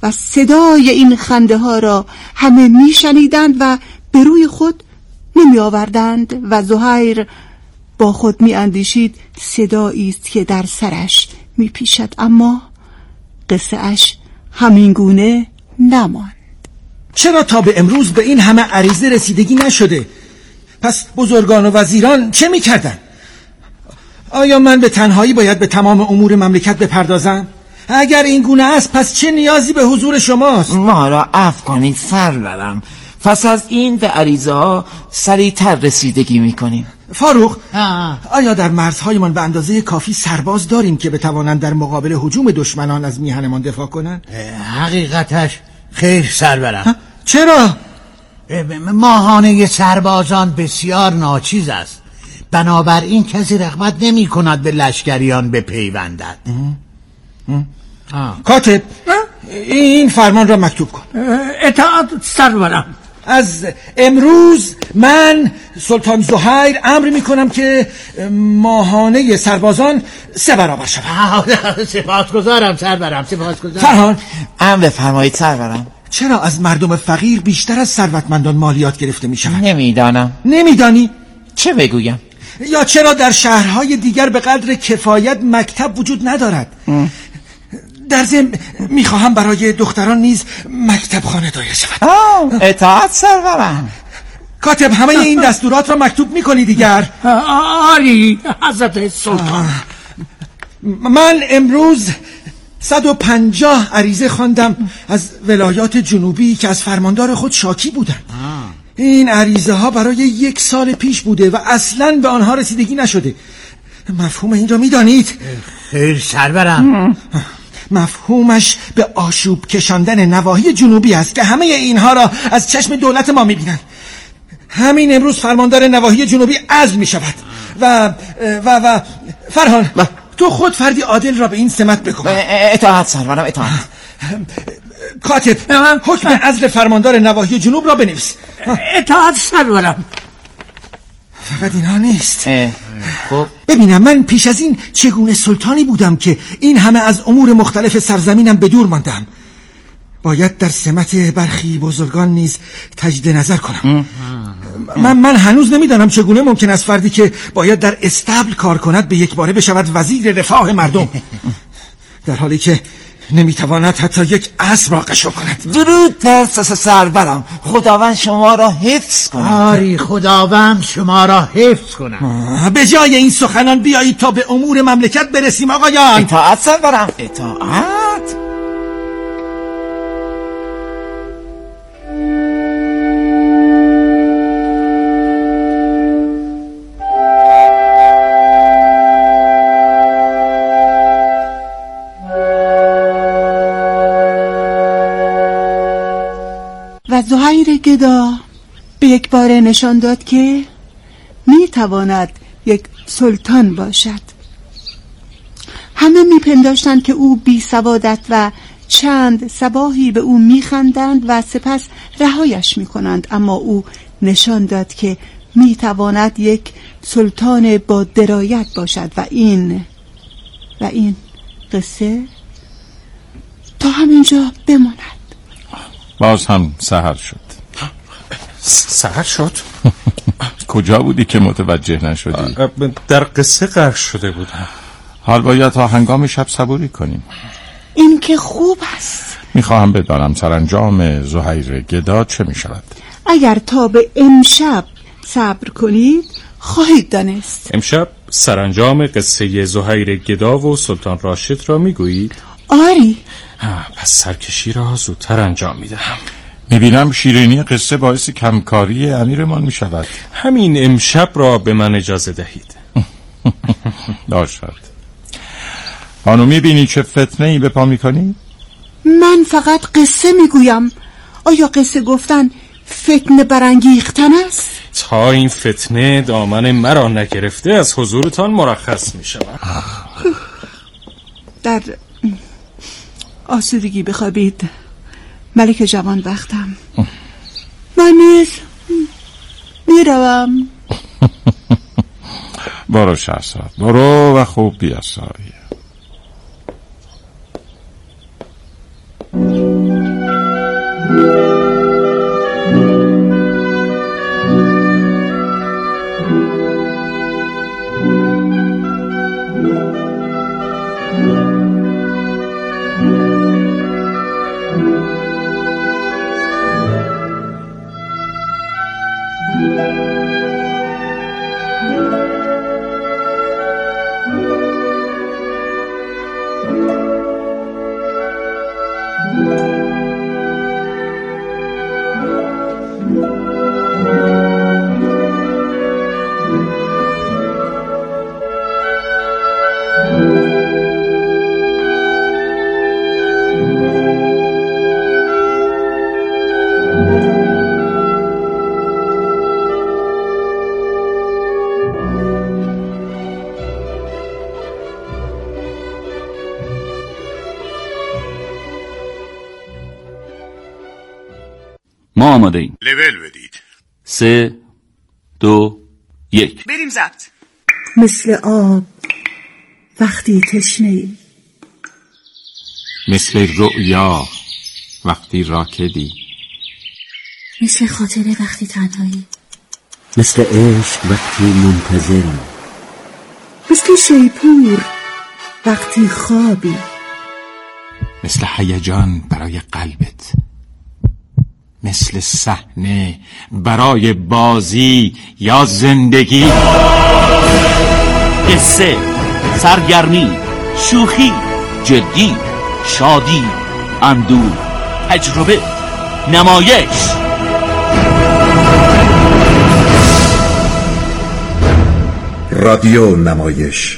و صدای این خنده ها را همه می شنیدند و به روی خود نمی آوردند و زهیر با خود می اندیشید صدایی است که در سرش می پیشد، اما قصه اش همین گونه نماند. چرا تا به امروز به این همه عریضه رسیدگی نشده؟ پس بزرگان و وزیران چه می کردن؟ آیا من به تنهایی باید به تمام امور مملکت بپردازم؟ اگر این گونه است پس چه نیازی به حضور شماست؟ ما را عفو کنید سرورم، پس از این به عریضه ها سریعتر رسیدگی میکنیم. فاروق، آیا در مرزهایمان به اندازه کافی سرباز داریم که بتوانند در مقابل هجوم دشمنان از میهنمان دفاع کنند؟ حقیقتش خیر سرورم. چرا؟ ماهانه سربازان بسیار ناچیز است، بنابراین کسی رغبت نمی کند به لشکریان بپیوندد. کاتب، این فرمان را مکتوب کن. اطاعت سرورم. از امروز من سلطان زهیر امر می کنم که ماهانه سربازان 3 برابر شود. سپاسگزارم سرورم، سپاسگزارم. فرهان، امر بفرمایید سرورم. چرا از مردم فقیر بیشتر از ثروتمندان مالیات گرفته می شود؟ نمیدانم. نمیدانی؟ چه بگویم؟ یا چرا در شهرهای دیگر به قدر کفایت مکتب وجود ندارد؟ در ضمن میخواهم برای دختران نیز مکتب خانه دایر شود. اطاعت سرورم. کاتب، همه این دستورات را مکتوب میکنی دیگر؟ آری حضرت سلطان. من امروز 150 عریضه خواندم از ولایات جنوبی که از فرماندار خود شاکی بودند. این عریضه ها برای 1 سال پیش بوده و اصلاً به آنها رسیدگی نشده. مفهوم این را میدانید؟ خیر سرورم. مفهومش به آشوب کشاندن نواحی جنوبی است که همه اینها را از چشم دولت ما میبینند. همین امروز فرماندار نواحی جنوبی عزل می شود و فرهان، تو خود فردی عادل را به این سمت بکن. اطاعت سرورم، اطاعت. کاتب، حکم عزل فرماندار نواحی جنوب را بنویس. اطاعت سرورم. فقط اینها نیست. خب ببینم من پیش از این چگونه سلطانی بودم که این همه از امور مختلف سرزمینم به دور ماندم. باید در سمت برخی بزرگان نیز تجدید نظر کنم. من هنوز نمیدانم چگونه ممکن است فردی که باید در استبل کار کند به یک باره بشود وزیر رفاه مردم، در حالی که نمیتواند حتی یک اسب را قشو کند. درود بر سرورم، خداوند شما را حفظ کند. آری خداوند شما را حفظ کند. به جای این سخنان بیایید تا به امور مملکت برسیم آقایان. اطاعت سرورم، اطاعت. و زهیر گدا به یک باره نشان داد که می تواند یک سلطان باشد. همه می پنداشتند که او بی سوادت و چند صباحی به او می خندند و سپس رهایش می کنند، اما او نشان داد که می تواند یک سلطان با درایت باشد و این قصه تا همینجا بماند. باز هم سحر شد. سحر شد؟ کجا بودی که متوجه نشدی؟ در قصه غرق شده بودم. حال باید تا هنگام شب صبوری کنیم. این که خوب است. میخواهم بدانم سرانجام زهیر گدا چه میشود. اگر تا به امشب صبر کنید خواهید دانست. امشب سرانجام قصه زهیر گدا و سلطان راشد را میگویید؟ آری. پس سرکشی را زودتر انجام میدهم. میبینم شیرینی قصه باعث کمکاری امیرمان میشود. همین امشب را به من اجازه دهید. داشت. آنو میبینی چه فتنه‌ای به پا میکنی؟ من فقط قصه میگویم. آیا قصه گفتن فتنه برانگیختن است؟ تا این فتنه دامن مرا نگرفته از حضورتان مرخص میشوم. در آسودگی بخوابید ملک جوان وقتم. من نیز میروم. برو شهرزاد، برو و خوب بیاسایی. ما آماده ایم. لول بدید. 3 2 1 بریم ضبط. مثل آب وقتی تشنه‌ای، مثل رؤیا وقتی راکدی، مثل خاطره وقتی تنهایی، مثل عشق وقتی منتظری، مثل شیپور وقتی خوابی، مثل هیجان برای قلبت، مثل صحنه برای بازی یا زندگی. قصه، سرگرمی، شوخی، جدی، شادی، اندوه، تجربه، نمایش. رادیو نمایش.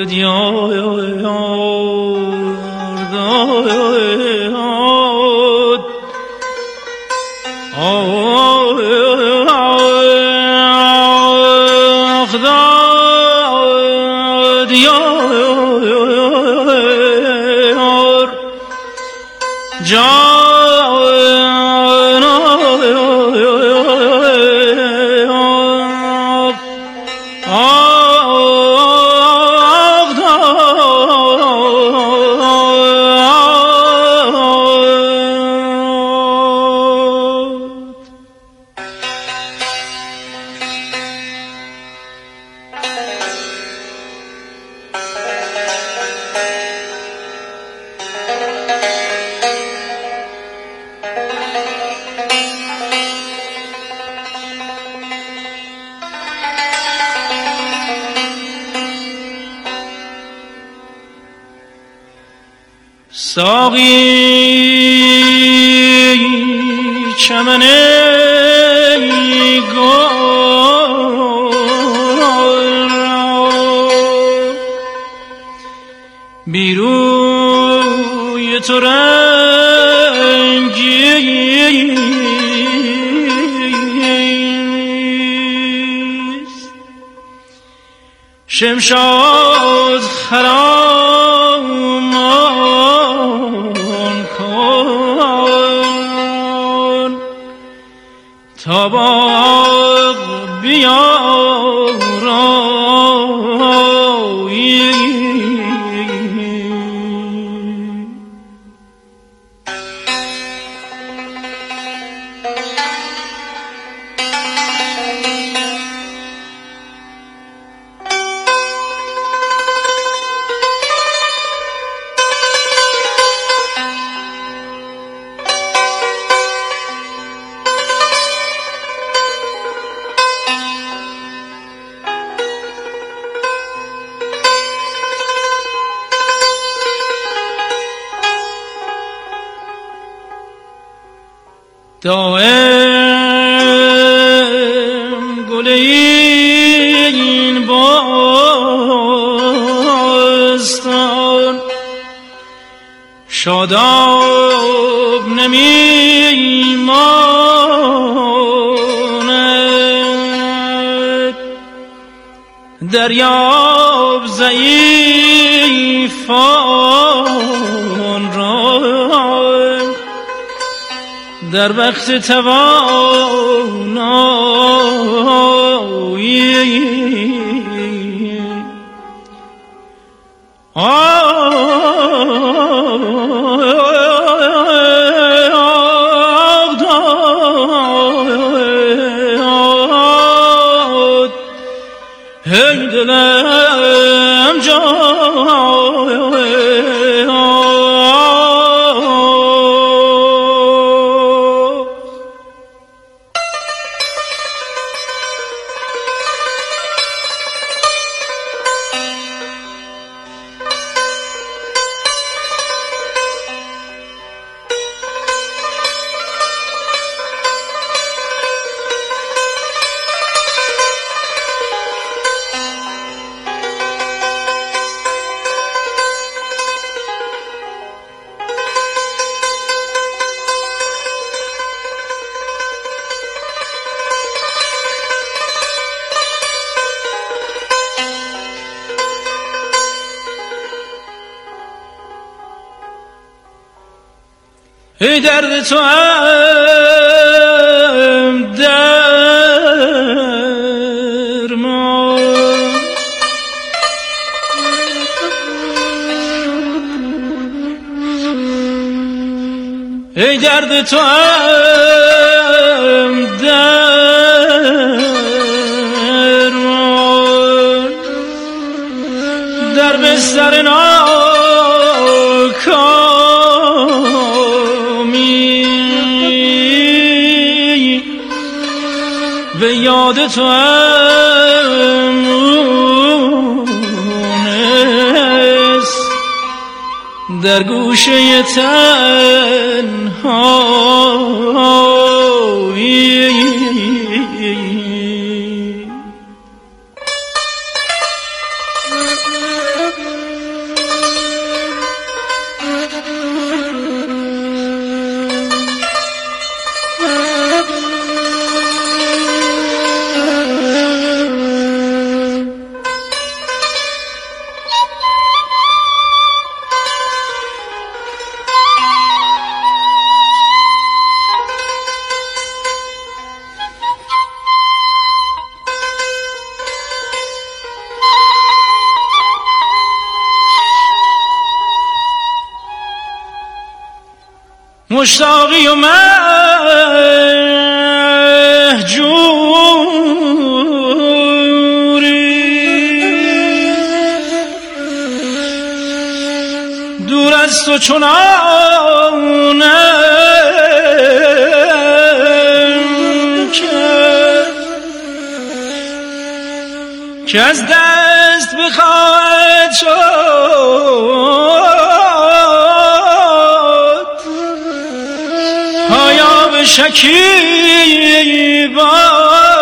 ساقی چمن گل بیروی تو رنگیست شمشاد خرامان کن تا باغ بیارایی دائم گل این باستان شاداب نمی ماند دریاب ضعیفان را در وقت توانایی هی دلم ای درد تو هم درمان ای درد تو هم درمان در بستر به یاد تو مونس در گوشه تنهایی مشتاقی و مهجوری دور از تو چنانم که از دست بخواهد شد پایا به شکیبا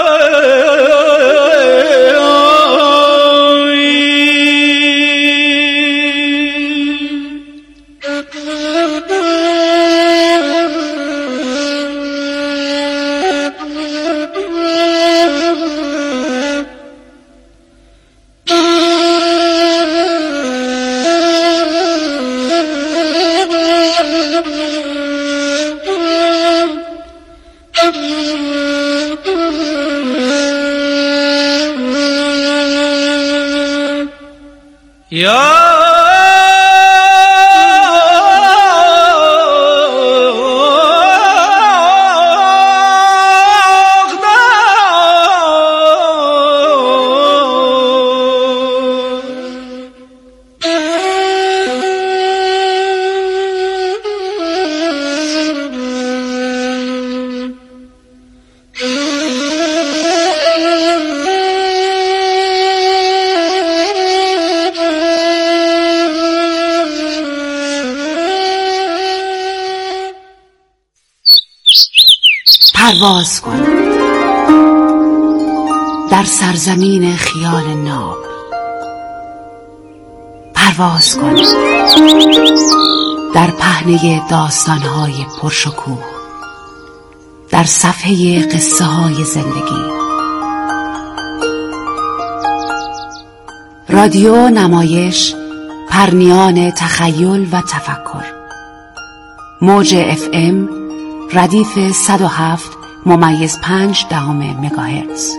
یا پرواز کن در سرزمین خیال ناب، پرواز کن در پهنه داستانهای پرشکوه، در صفحه قصه های زندگی. رادیو نمایش، پرنیان تخیل و تفکر. موج FM ردیف 107.5 مگاهرتز.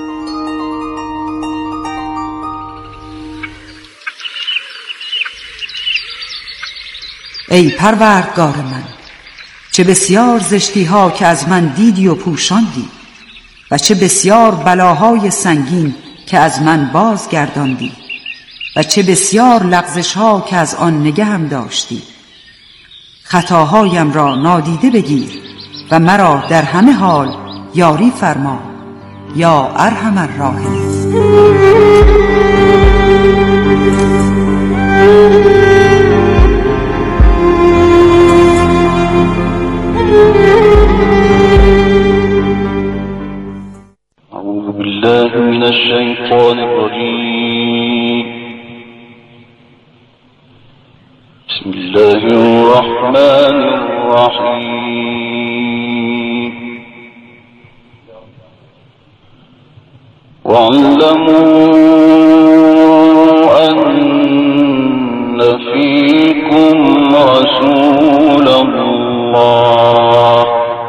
ای پروردگار من، چه بسیار زشتی ها که از من دیدی و پوشاندی و چه بسیار بلاهای سنگین که از من بازگرداندی و چه بسیار لغزش ها که از آن نگهم داشتی. خطاهایم را نادیده بگیر و مرا در همه حال یاری فرما یا ارحم الراحمین. اعوذ بالله من الشیطان الرجیم. بسم الله الرحمن الرحیم. واعلموا أن فيكم رسول الله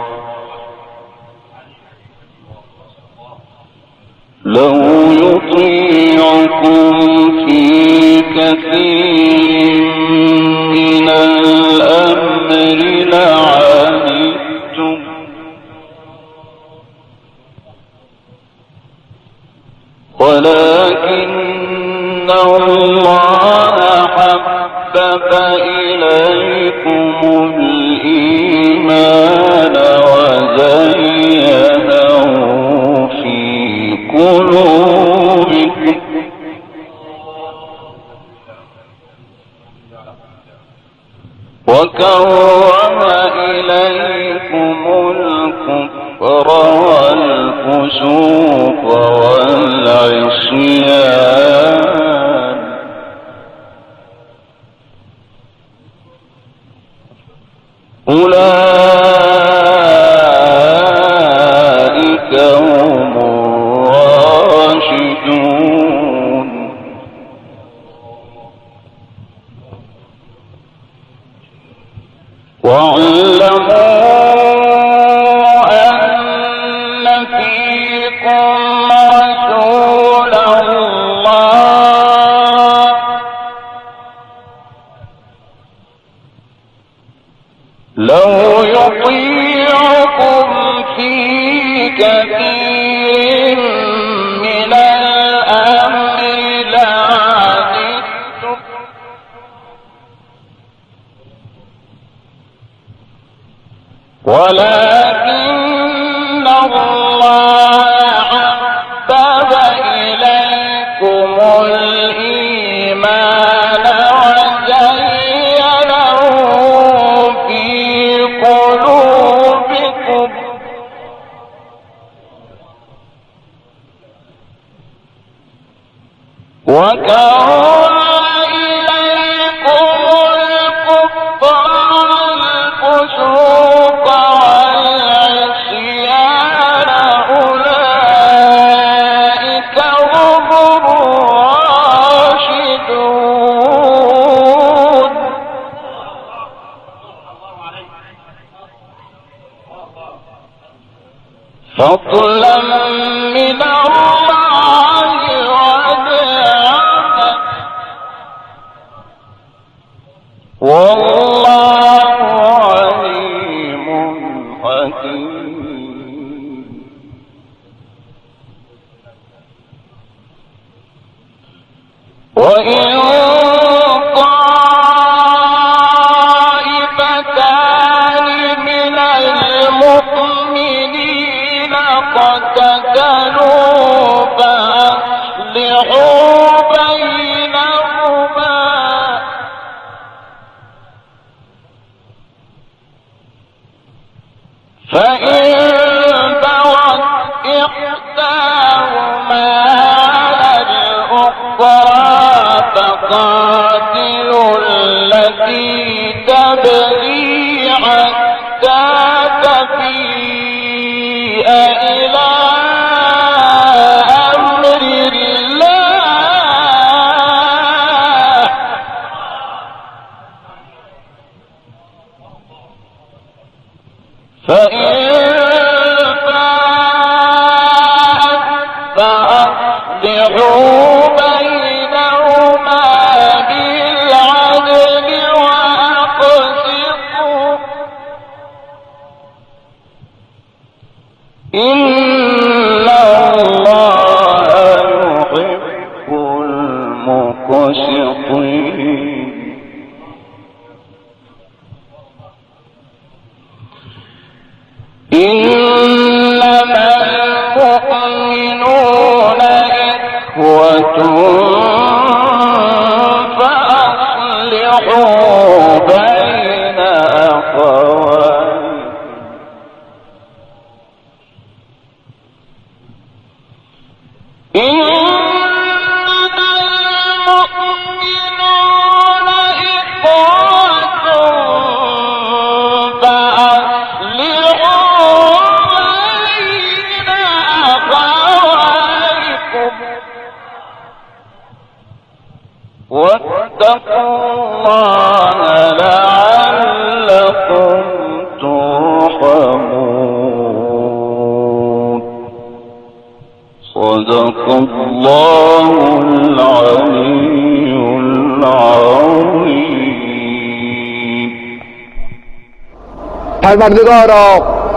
لو يطيعكم في كثير من الأمر لعنتم ولكن الله حبب إليكم الإيمان وزينه في قلوبكم وكره إليكم الكفر والفسوق والعصيان أولئك هم الراشدون واعلموا أن فيكم رسول الله لو يطيعكم في كثير من الأمر لعنتم ولكن الله حبب إليكم الإيمان وزينه في قلوبكم وكره إليكم الكفر والفسوق والعصيان أولئك هم الراشدون فضلا من الله ونعمة والله عليم حكيم وإن طائفتان من المؤمنين اقتتلوا فأصلحوا بينهما فإن بغت إحداهما على الأخرى فقاتلوا التي تبغي حتى تفيء إلى أمر الله فإن فأصلحوا بينهما بالعدل وأقسطوا إن الله يحب المقسطين إنما المؤمنون إخوة فأصلحوا بين أخويكم إنما المؤمنون إخوة فأصلحوا بين أخويكم واتقوا الله لعلكم ترحمون صدق الله العلي العظيم. پروردگارا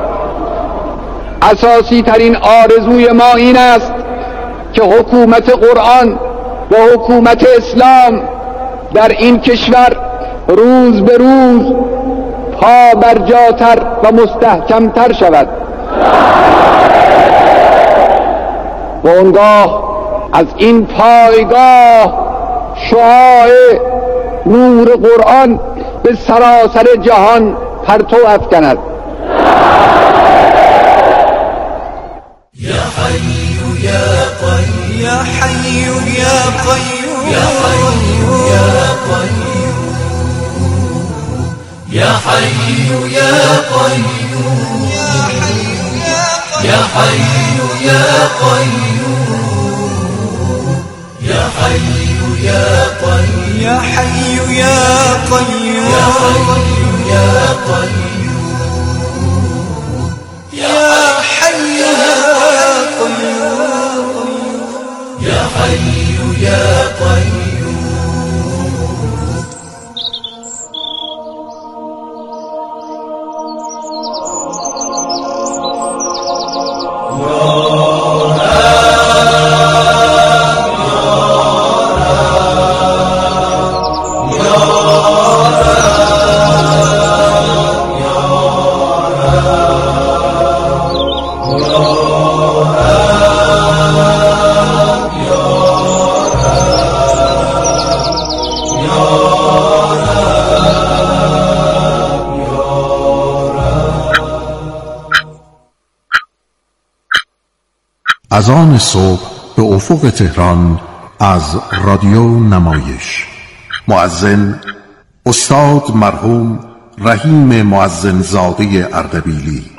اساسی ترین آرزوی ما این است که حکومت قرآن و حکومت اسلام در این کشور روز به روز پا برجاتر و مستحکمتر شود و اونگاه از این پایگاه شعاع نور قرآن به سراسر جهان پرتو افکند. یا حی یا قیوم یا حی یا قیوم یا حی یا قیوم یا حی یا قیوم یا حی یا قیوم یا حی یا قیوم یا حی یا قیوم یا حی یا قیوم یا حی یا قیوم یا حی یا قیوم از آن صبح به افق تهران از رادیو نمایش. مؤذن استاد مرحوم رحیم مؤذن زاده اردبیلی.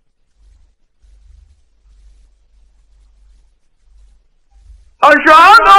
أشهد